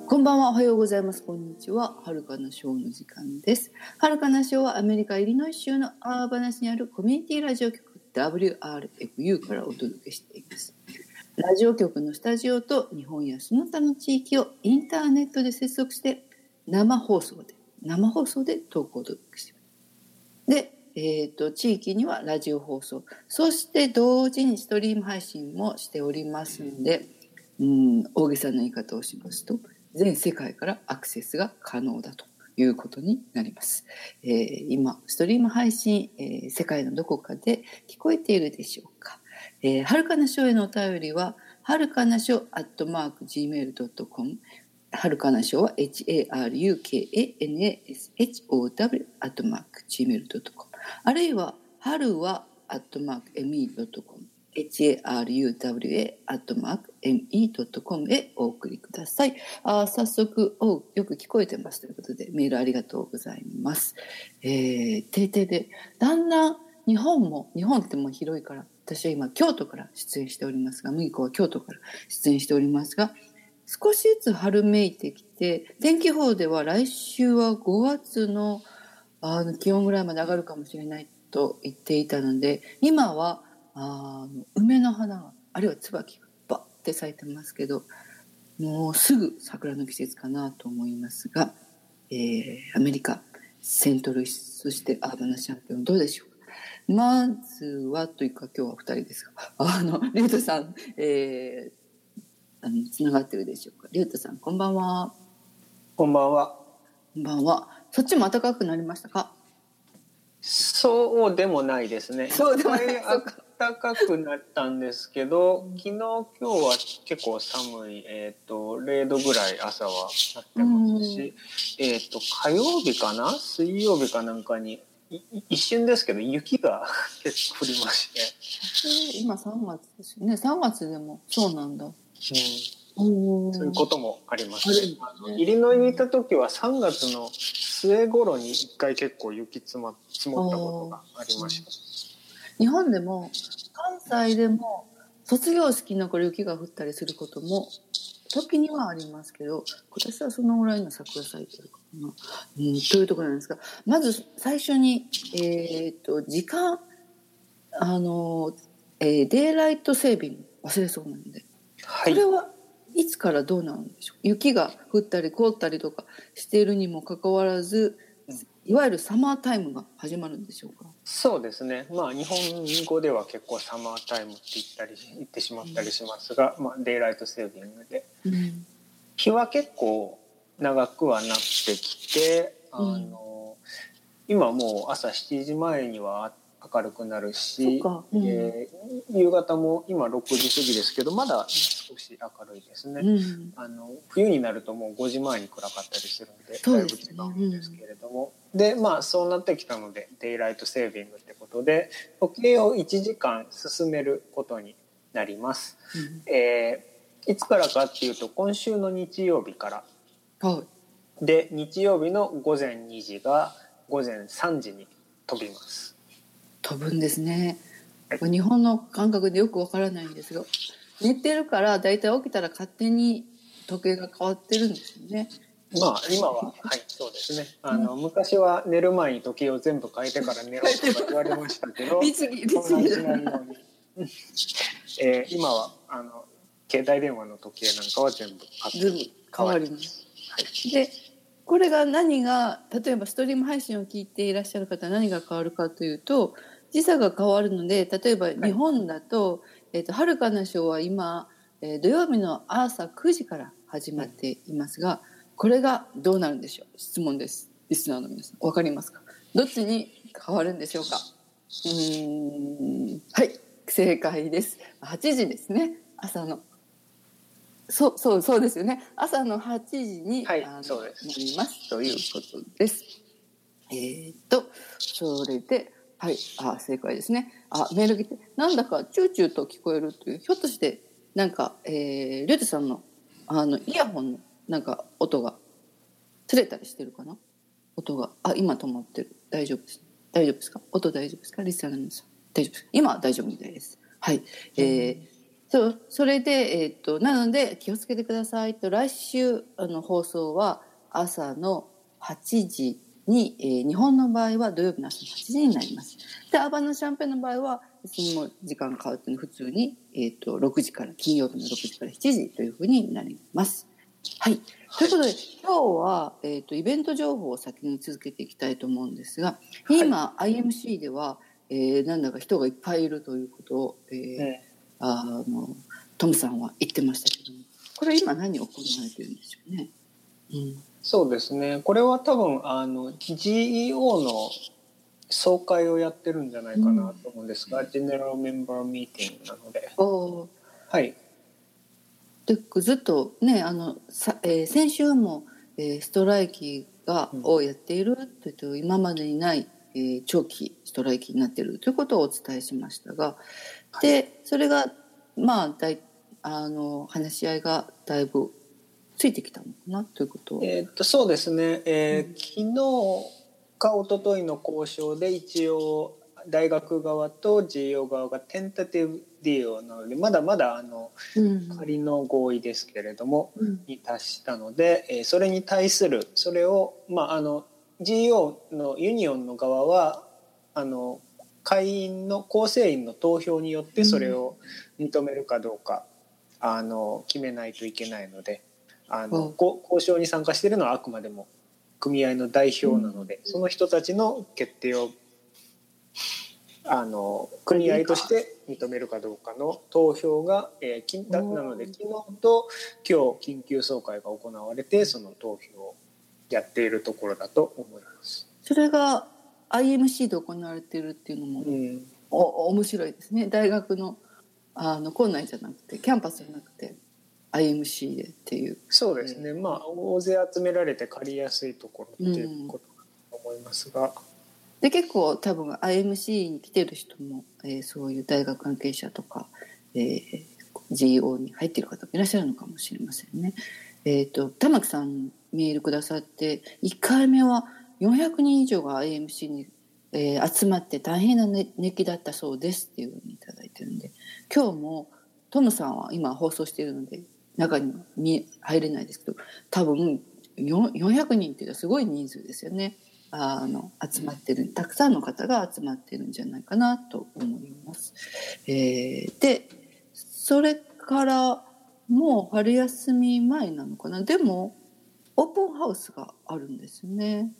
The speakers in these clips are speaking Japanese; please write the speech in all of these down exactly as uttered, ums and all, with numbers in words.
こんばんは、おはようございます。こんにちは。はるかなショーの時間です。はるかなショーはアメリカイリノイ州のアーバナ市にあるコミュニティラジオ局 ダブリューアールエフユー からお届けしています。ラジオ局のスタジオと日本やその他の地域をインターネットで接続して生放送で生放送で投稿をお届けしています。で、えーと、地域にはラジオ放送、そして同時にストリーム配信もしておりますので、うん、大げさな言い方をしますと全世界からアクセスが可能だということになります。えー、今ストリーム配信、えー、世界のどこかで聞こえているでしょうか。えー、はるかなしょへのお便りははるかなしょアットマーク ジーメールドットコム、 はるかなしょは ハルカナショー アットマーク ジーメールドットコム、 あるいは春はアットマーク エムイードットコム、ハルワ アットマーク エムイードットコム へお送りください。あ、早速およく聞こえてますということでメールありがとうございます。えー、定々でだんだん日本も日本ってもう広いから、私は今京都から出演しておりますが、麦子は京都から出演しておりますが、少しずつ春めいてきて、天気予報では来週はごがつのあの気温ぐらいまで上がるかもしれないと言っていたので、今はあの梅の花があるいは椿がバッて咲いてますけど、もうすぐ桜の季節かなと思いますが、えー、アメリカセントルイス、そしてアーバナチャンピオンどうでしょうか。まずはというか今日はふたりですが、あのリュウトさん、えー、あのつながってるでしょうか。リュウトさんこんばんは。 こんばんは。 こんばんは。そっちも暖かくなりましたか。 そうでもないですね。 そうでもない。 暖かくなったんですけど、昨日今日は結構寒い、えっ、ー、とれいどぐらい朝はなってますし、えっ、ー、と火曜日かな水曜日かなんかに一瞬ですけど雪が結構降りまして、 えー、今さんがつですよね。さんがつでもそうなんだ。うん、 そういうこともありますね。あのイリノイにいた時はさんがつの末頃に一回結構雪積もったことがありました。 日本でも関西でも卒業式の頃雪が降ったりすることも時にはありますけど、今年はそのぐらいの桜咲いてるかな、うん、というところなんですが、まず最初に、えー、と時間あの、えー、デイライトセービング忘れそうなので、はい、これはいつからどうなるんでしょう。雪が降ったり凍ったりとかしているにもかかわらず、いわゆるサマータイムが始まるんでしょうか。 そうですね、まあ、日本語では結構サマータイムって言ったり言ってしまったりしますが、うん、まあ、デイライトセービングで、うん、日は結構長くはなってきて、あの、うん、今もう朝しちじまえには明るくなるし、うん、えー、夕方も今ろくじ過ぎですけどまだ少し明るいですね、うん、あの冬になるともうごじまえに暗かったりするのでだいぶ違うんですけれども、うん、でまあそうなってきたのでデイライトセービングってことで時計をいちじかん進めることになります、うん、えー、いつからかっていうと今週の日曜日から、はい、で日曜日のごぜんにじがごぜんさんじに飛びます。 飛ぶんですね。日本の感覚でよくわからないんですが、寝てるからだいたい起きたら勝手に時計が変わってるんですよね。 まあ今ははいそうですね。あの、うん、昔は寝る前に時計を全部変えてから寝ろとか言われましたけど、 律儀律儀じゃないように、 えー、今はあの携帯電話の時計なんかは全部変わります。はい、でこれが何が例えばストリーム配信を聞いていらっしゃる方は何が変わるかというと時差が変わるので、例えば日本だと、はい、えーと、はるかなショーは今、えー、土曜日の朝くじから始まっていますが、これがどうなるんでしょう。質問です。リスナーの皆さん分かりますか。どっちに変わるんでしょうか。うーん、はい、正解です。はちじですね、朝の。そうそうそうですよね。朝のはちじに、 はい、 あのそうですなりますということです。えー、っとそれではい、あ正解ですね。あメール来てなんだかチューチューと聞こえるという、ひょっとしてなんか、えー、リュウテさんのあのイヤホンのなんか音がずれたりしてるかな。音があ今止まってる。大丈夫です。大丈夫ですか。音大丈夫ですか。リスナーの皆さん大丈夫です。今は大丈夫みたいです。はい、えーそうそれで、えー、となので気をつけてくださいと。来週あの放送は朝のはちじに、えー、日本の場合は土曜日の朝のはちじになります。でアバンナシャンペーンの場合は別にもう時間変わって普通に、えー、とろくじから金曜日のろくじからしちじというふうになります。はい、ということで今日は、えー、とイベント情報を先に続けていきたいと思うんですが、今、はい、アイエムシー では、えー、なんだか人がいっぱいいるということを、えーうんあのトムさんは言ってましたけども、これ今何行われてるんでしょうね。 うん、そうですね、これは多分あの ジーイーオー の総会をやってるんじゃないかなと思うんですが、うん、ジェネラルメンバーミーティングなので、 おはいでずっとねあのさ、えー、先週も、えー、ストライキが、うん、をやっているというと今までにない、えー、長期ストライキになっているということをお伝えしましたが、はい、でそれがまあだいあの話し合いがだいぶついてきたのかなということを、 えー、っとそうですね、えーうん、昨日か一昨日の交渉で一応大学側と ジーイーオー 側がテンタティブディールなのでまだまだあの、うん、仮の合意ですけれども、うん、に達したので、えー、それに対するそれを、まあ、あの ジーイーオー のユニオンの側はあの会員の構成員の投票によってそれを認めるかどうか、うん、あの決めないといけないのであの、うん、交渉に参加しているのはあくまでも組合の代表なので、うん、その人たちの決定をあの組合として認めるかどうかの投票が、えー、なので昨日と今日緊急総会が行われてその投票をやっているところだと思います。 それが アイエムシー で行われているっていうのも、うん、お面白いですね。大学のあの校内じゃなくてキャンパスじゃなくてアイエムシー でっていう。 そうですね、まあ大勢集められて借りやすいところっていうことだと思いますが、うん、 で結構多分 アイエムシー に来てる人も、えー、そういう大学関係者とか、えー、ジーイーオー に入っている方もいらっしゃるのかもしれませんね。えーと、玉木さんメールくださっていっかいめはよんひゃくにん以上が アイエムシー に、えー、集まって大変な熱気だったそうですっていうふうにいただいてるんで、今日もトムさんは今放送しているので中には入れないですけど、多分よんひゃくにんっていうのはすごい人数ですよね。あの集まってるたくさんの方が集まってるんじゃないかなと思います。えー、でそれからもう春休み前なのかな。でもオープンハウスがあるんですね。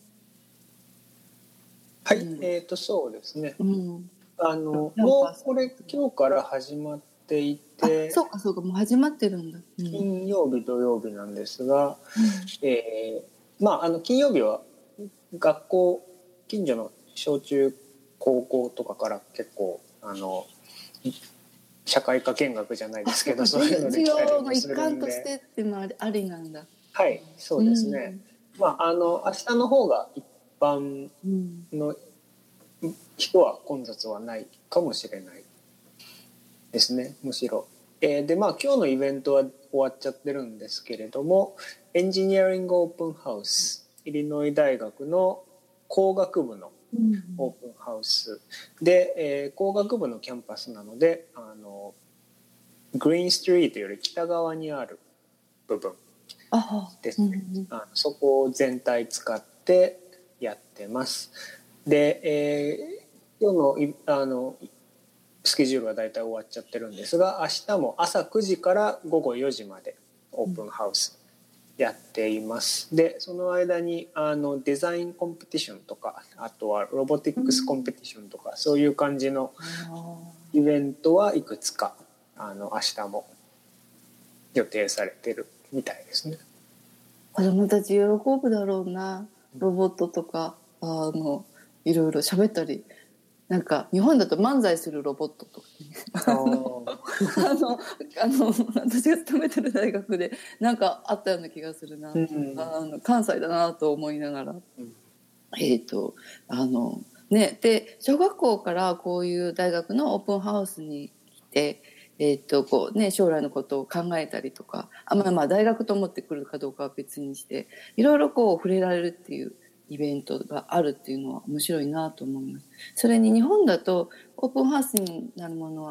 はい、うん、えーとそうですね、うん、あのもうこれ今日から始まっていて、 そうかそうかもう始まってるんだ、 うん、金曜日土曜日なんですが、うん、えー、まああの金曜日は学校近所の小中高校とかから結構あの社会科見学じゃないですけどそういうので来たりもするんで、授業の一環としてっていうのはありなんだ。 はいそうですね、うん、まああの明日の方が一般の人は混雑はないかもしれないですね、むしろ。えー、でまあ今日のイベントは終わっちゃってるんですけれども、エンジニアリングオープンハウスイリノイ大学の工学部のオープンハウスで、うんえー、工学部のキャンパスなのであのグリーンストリートより北側にある部分ですね、うん、あのそこを全体使ってやってます。で、えー、今日のあのスケジュールはだいたい終わっちゃってるんですが、明日も朝くじから午後よじまでオープンハウスやっています。でその間にあのデザインコンペティションとかあとはロボティックスコンペティションとか、うん、そういう感じのイベントはいくつかあの明日も予定されてるみたいですね。 子どもたち喜ぶだろうな。ロボットとかあのいろいろ喋ったり、なんか日本だと漫才するロボットとか、ね、あのあの私が勤めてる大学でなんかあったような気がするな、うん、あの関西だなと思いながら、うん、えっとあのねで小学校からこういう大学のオープンハウスに来て、えっとこうね、将来のことを考えたりとか、あ、まあ、まあ大学と思ってくるかどうかは別にしていろいろこう触れられるっていうイベントがあるっていうのは面白いなと思います。それに日本だとオープンハウスになるものは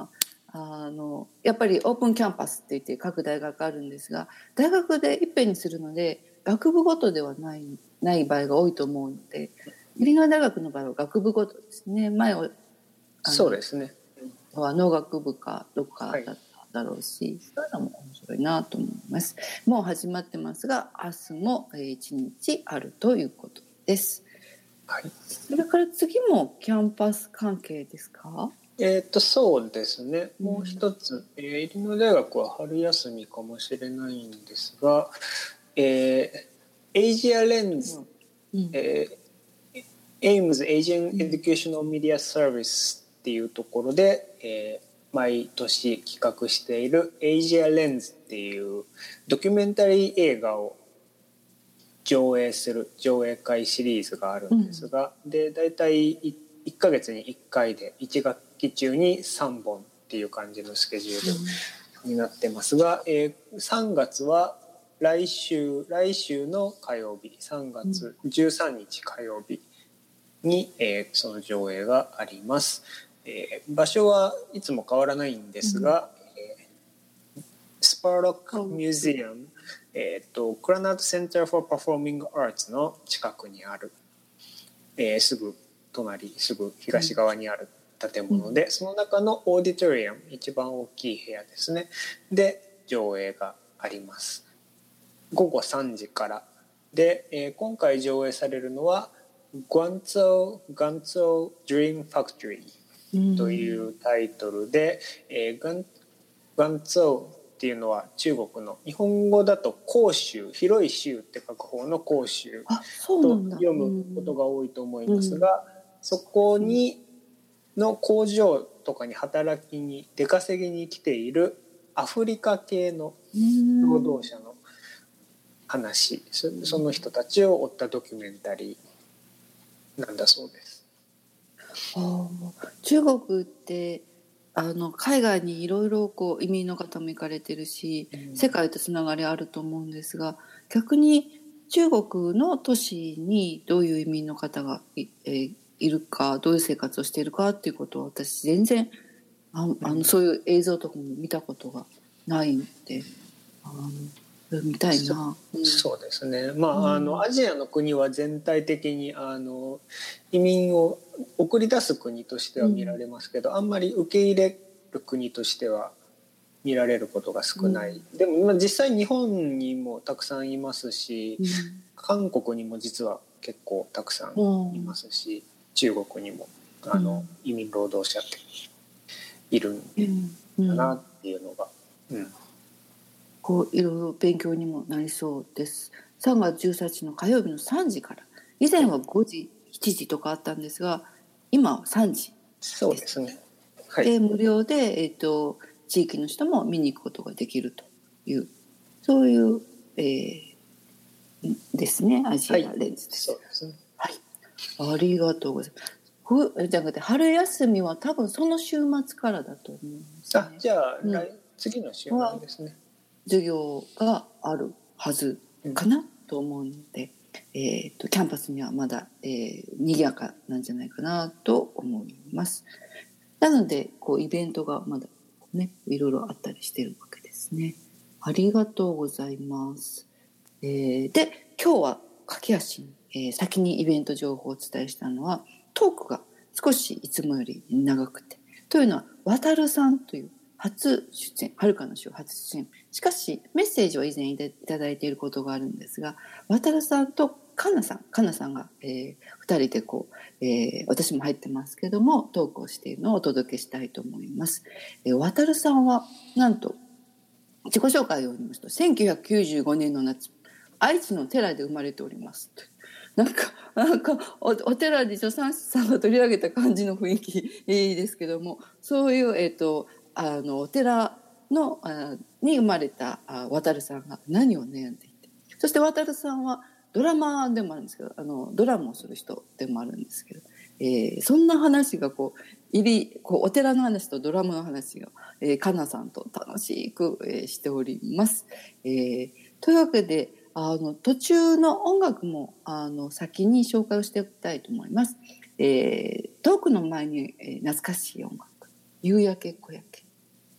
あのやっぱりオープンキャンパスって言って各大学あるんですが、大学でいっぺんにするので学部ごとではないない場合が多いと思うので、イリノイ大学の場合は学部ごとですね。前はそうですね。 は農学部かどっかだっただろうし、はい、そういうのも面白いなと思います。もう始まってますが、明日もいちにちあるということです。はい、それから次もキャンパス関係ですか？ えー、とそうですね。もう一つ、うんえー、イリノイ大学は春休みかもしれないんですが、えー、Asia Lens、うんえー、Ames Asian Educational Media Service っていうところで、えー、毎年企画している Asia Lens っていうドキュメンタリー映画を上映する上映会シリーズがあるんですが、うん、でだいたいいっかげつにいっかいでいち学期中にさんぼんっていう感じのスケジュールになってますが、うんえー、さんがつは来週来週の火曜日さんがつじゅうさんにち火曜日に、えー、その上映があります、えー、場所はいつも変わらないんですが、うんえー、スパーロックミュージアム、えー、とクラナートセンター for Performing Arts の近くにある、えー、すぐ隣すぐ東側にある建物で、うん、その中のオーディトリアム一番大きい部屋ですねで上映があります。ごごさんじからで、えー、今回上映されるのはガンツォーガンツォー Dream Factory というタイトルで、うんえー、ガンガンツォーっていうのは中国の日本語だと広州広い州って書く方の広州と読むことが多いと思いますが、うん、そこにの工場とかに働きに出稼ぎに来ているアフリカ系の労働者の話、うん、その人たちを追ったドキュメンタリーなんだそうです。 あ中国ってあの海外にいろいろこう移民の方も行かれてるし、うん、世界とつながりあると思うんですが、逆に中国の都市にどういう移民の方が い,、えー、いるかどういう生活をしているかっていうことは私全然 あ, あのそういう映像とかも見たことがないんで、あの見たいな。 そ, そうですね、まあ、うん、あのアジアの国は全体的にあの移民を送り出す国としては見られますけど、うん、あんまり受け入れる国としては見られることが少ない、うん、でも、まあ、実際日本にもたくさんいますし、うん、韓国にも実は結構たくさんいますし、うん、中国にもあの、うん、移民労働者っているんだなっていうのが、うんうんこういろいろ勉強にもなりそうです。さんがつじゅうさんにちの火曜日のさんじから、以前はごじしちじとかあったんですが今はさんじです。 そうですね、はい、 で無料で、えーと、地域の人も見に行くことができるというそういう、えー、ですねアジアレンズです、 はい、そうですね、 はい、ありがとうございます。ふじゃなくて春休みは多分その週末からだと思うんですね。 あじゃあ、うん、次の週なんですね。 授業があるはずかなと思うので、うんえー、とキャンパスにはまだ、えー、賑やかなんじゃないかなと思います。なのでこうイベントがまだねいろいろあったりしてるわけですね。ありがとうございます。えー、で今日は駆け足に、えー、先にイベント情報をお伝えしたのはトークが少しいつもより長くて、というのは渡るさんという初出演、はるかの週初出演。しかしメッセージを以前いただいていることがあるんですが、渡るさんとかなさん、かなさんが、えー、ふたりでこう、えー、私も入ってますけどもトークをしているのをお届けしたいと思います。えー、渡るさんはなんと自己紹介を読みますと、せんきゅうひゃくきゅうじゅうごねんの夏、愛知の寺で生まれております。なんかなんか お, お寺で助産師さんが取り上げた感じの雰囲気いいですけども、そういうえっ、ー、とあのお寺のあに生まれた渡さんが何を悩んでいて、そして渡さんはドラマーでもあるんですけど、あのドラムをする人でもあるんですけど、えー、そんな話がこう入りこうお寺の話とドラムの話が、えー、かなさんと楽しく、えー、しております。えー、というわけであの途中の音楽もあの先に紹介をしておきたいと思います。えー、トークの前に、えー、懐かしい音楽、夕焼け小焼け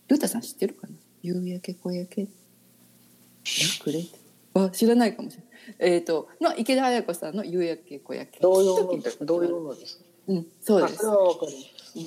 ルータさん知ってるかな。夕焼け小焼けくれあ知らないかもしれない。えっ、ー、との池田隼子さんの夕焼け小焼け。 同様の同様のですね。 うん、そうです。 それはわかります。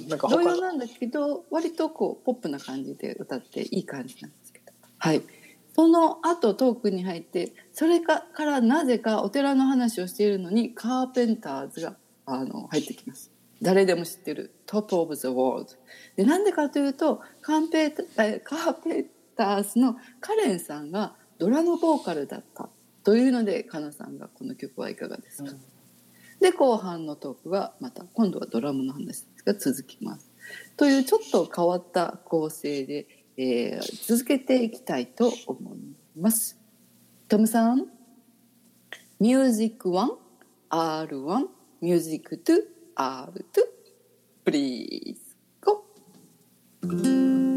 なんか同様なんだけど割とこうポップな感じで歌っていい感じなんですけど、はい。その後トークに入ってそれからなぜかお寺の話をしているのにカーペンターズがあの入ってきます。誰でも知ってるトップオブザワールドで、なんでかというとカーペカーペンターズのカレンさんがドラムボーカルだったというので、かなさんがこの曲はいかがですか、うん、で後半のトークはまた今度はドラムの話が続きますというちょっと変わった構成で、えー、続けていきたいと思います。トムさん、ミュージックワン アールワン ミュージックツー アールツー プリーズゴー。